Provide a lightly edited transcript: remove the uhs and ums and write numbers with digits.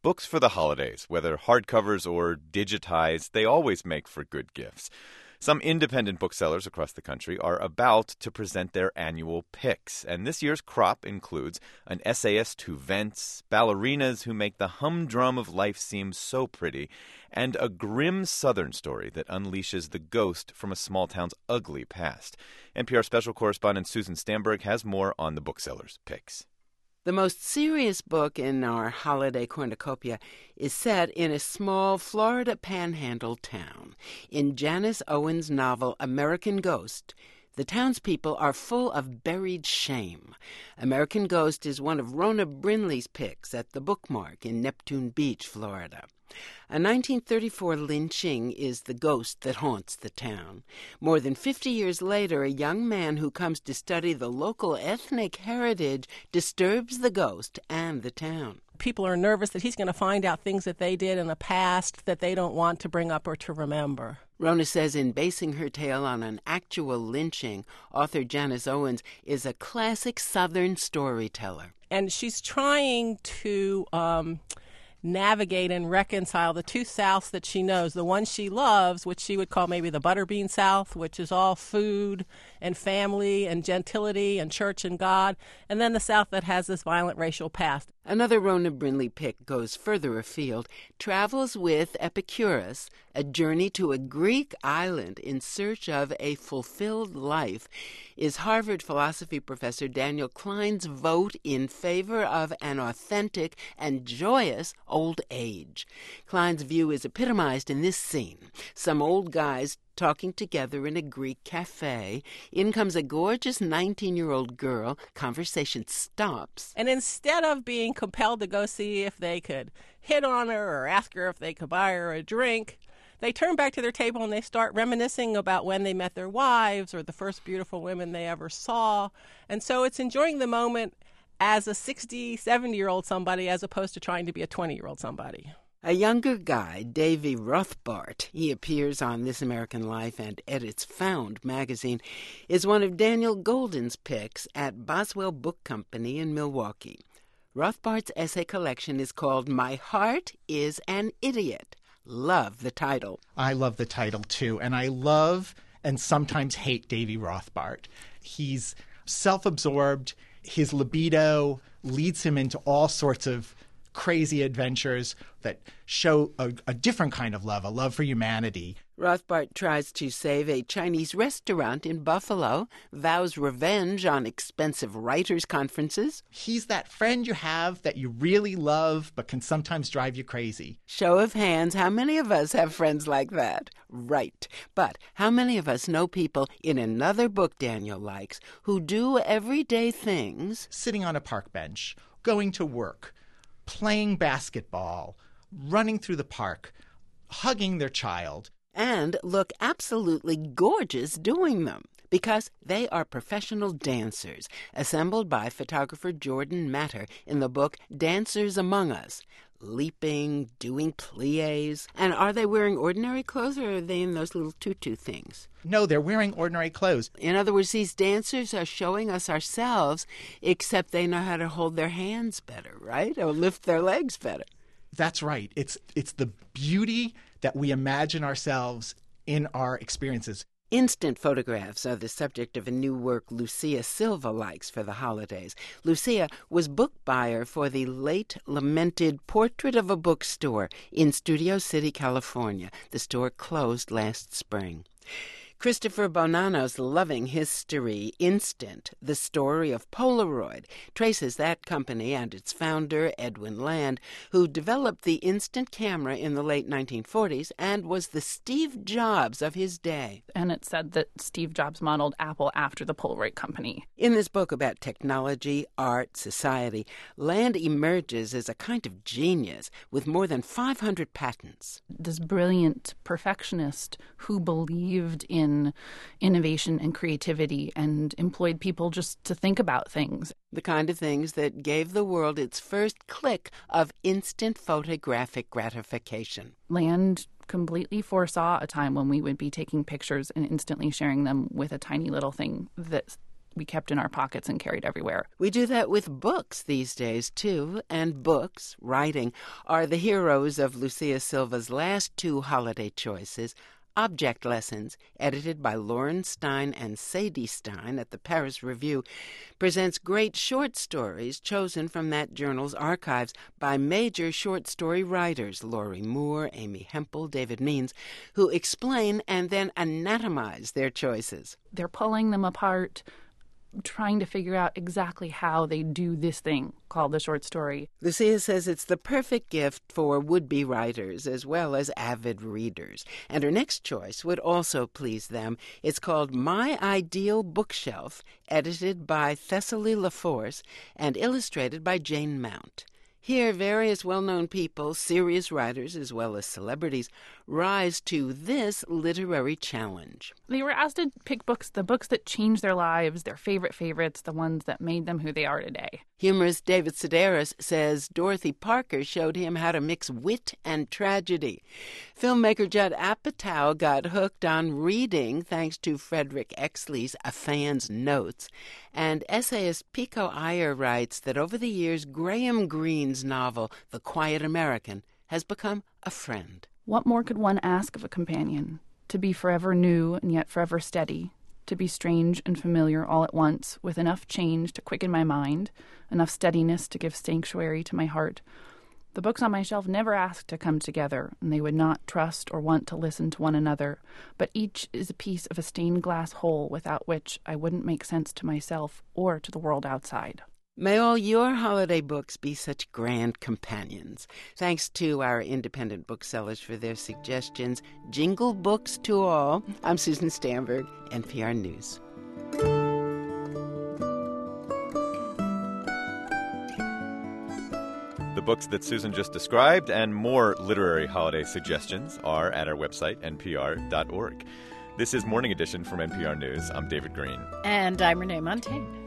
Books for the holidays, whether hardcovers or digitized, they always make for good gifts. Some independent booksellers across the country are about to present their annual picks, and this year's crop includes an essayist who vents, ballerinas who make the humdrum of life seem so pretty, and a grim Southern story that unleashes the ghost from a small town's ugly past. NPR special correspondent Susan Stamberg has more on the booksellers' picks. The most serious book in our holiday cornucopia is set in a small Florida panhandle town. In Janice Owen's novel American Ghost, the townspeople are full of buried shame. American Ghost is one of Rona Brinley's picks at the Bookmark in Neptune Beach, Florida. A 1934 lynching is the ghost that haunts the town. More than 50 years later, a young man who comes to study the local ethnic heritage disturbs the ghost and the town. People are nervous that he's going to find out things that they did in the past that they don't want to bring up or to remember. Rona says in basing her tale on an actual lynching, author Janice Owens is a classic Southern storyteller. And she's trying to navigate and reconcile the two Souths that she knows. The one she loves, which she would call maybe the Butterbean South, which is all food and family and gentility and church and God, and then the South that has this violent racial past. Another Rona Brinley pick goes further afield, Travels with Epicurus, a journey to a Greek island in search of a fulfilled life, is Harvard philosophy professor Daniel Klein's vote in favor of an authentic and joyous old age. Klein's view is epitomized in this scene. Some old guys talking together in a Greek cafe. In comes a gorgeous 19-year-old girl. Conversation stops. And instead of being compelled to go see if they could hit on her or ask her if they could buy her a drink, they turn back to their table and they start reminiscing about when they met their wives or the first beautiful women they ever saw. And so it's enjoying the moment as a 60, 70-year-old somebody as opposed to trying to be a 20-year-old somebody. A younger guy, Davy Rothbart, he appears on This American Life and edits Found magazine, is one of Daniel Golden's picks at Boswell Book Company in Milwaukee. Rothbart's essay collection is called My Heart is an Idiot. Love the title. I love the title, too, and I love and sometimes hate Davy Rothbart. He's self-absorbed. His libido leads him into all sorts of crazy adventures that show a different kind of love, a love for humanity. Rothbart tries to save a Chinese restaurant in Buffalo, vows revenge on expensive writers' conferences. He's that friend you have that you really love but can sometimes drive you crazy. Show of hands, how many of us have friends like that? Right. But how many of us know people in another book Daniel likes who do everyday things? Sitting on a park bench, going to work, playing basketball, running through the park, hugging their child. And look absolutely gorgeous doing them, because they are professional dancers, assembled by photographer Jordan Matter in the book Dancers Among Us. Leaping, doing pliés. And are they wearing ordinary clothes, or are they in those little tutu things? No, they're wearing ordinary clothes. In other words, these dancers are showing us ourselves, except they know how to hold their hands better, right? Or lift their legs better. That's right. It's the beauty that we imagine ourselves in our experiences. Instant photographs are the subject of a new work Lucia Silva likes for the holidays. Lucia was book buyer for the late lamented Portrait of a Bookstore in Studio City, California. The store closed last spring. Christopher Bonanno's loving history, Instant, the story of Polaroid, traces that company and its founder, Edwin Land, who developed the instant camera in the late 1940s and was the Steve Jobs of his day. And it said that Steve Jobs modeled Apple after the Polaroid company. In this book about technology, art, society, Land emerges as a kind of genius with more than 500 patents. This brilliant perfectionist who believed in innovation and creativity and employed people just to think about things. The kind of things that gave the world its first click of instant photographic gratification. Land completely foresaw a time when we would be taking pictures and instantly sharing them with a tiny little thing that we kept in our pockets and carried everywhere. We do that with books these days, too, and books, writing, are the heroes of Lucia Silva's last two holiday choices. Object Lessons, edited by Lauren Stein and Sadie Stein at the Paris Review, presents great short stories chosen from that journal's archives by major short story writers, Laurie Moore, Amy Hempel, David Means, who explain and then anatomize their choices. They're pulling them apart, trying to figure out exactly how they do this thing called the short story. Lucia says it's the perfect gift for would-be writers as well as avid readers. And her next choice would also please them. It's called My Ideal Bookshelf, edited by Thessaly LaForce and illustrated by Jane Mount. Here, various well-known people, serious writers as well as celebrities, rise to this literary challenge. They were asked to pick books, the books that changed their lives, their favorite favorites, the ones that made them who they are today. Humorist David Sedaris says Dorothy Parker showed him how to mix wit and tragedy. Filmmaker Judd Apatow got hooked on reading thanks to Frederick Exley's A Fan's Notes. And essayist Pico Iyer writes that over the years, Graham Greene's novel, The Quiet American, has become a friend. What more could one ask of a companion? To be forever new and yet forever steady. To be strange and familiar all at once, with enough change to quicken my mind, enough steadiness to give sanctuary to my heart. The books on my shelf never asked to come together, and they would not trust or want to listen to one another, but each is a piece of a stained glass whole without which I wouldn't make sense to myself or to the world outside. May all your holiday books be such grand companions. Thanks to our independent booksellers for their suggestions. Jingle books to all. I'm Susan Stamberg, NPR News. The books that Susan just described and more literary holiday suggestions are at our website, npr.org. This is Morning Edition from NPR News. I'm David Green. And I'm Renee Montagne.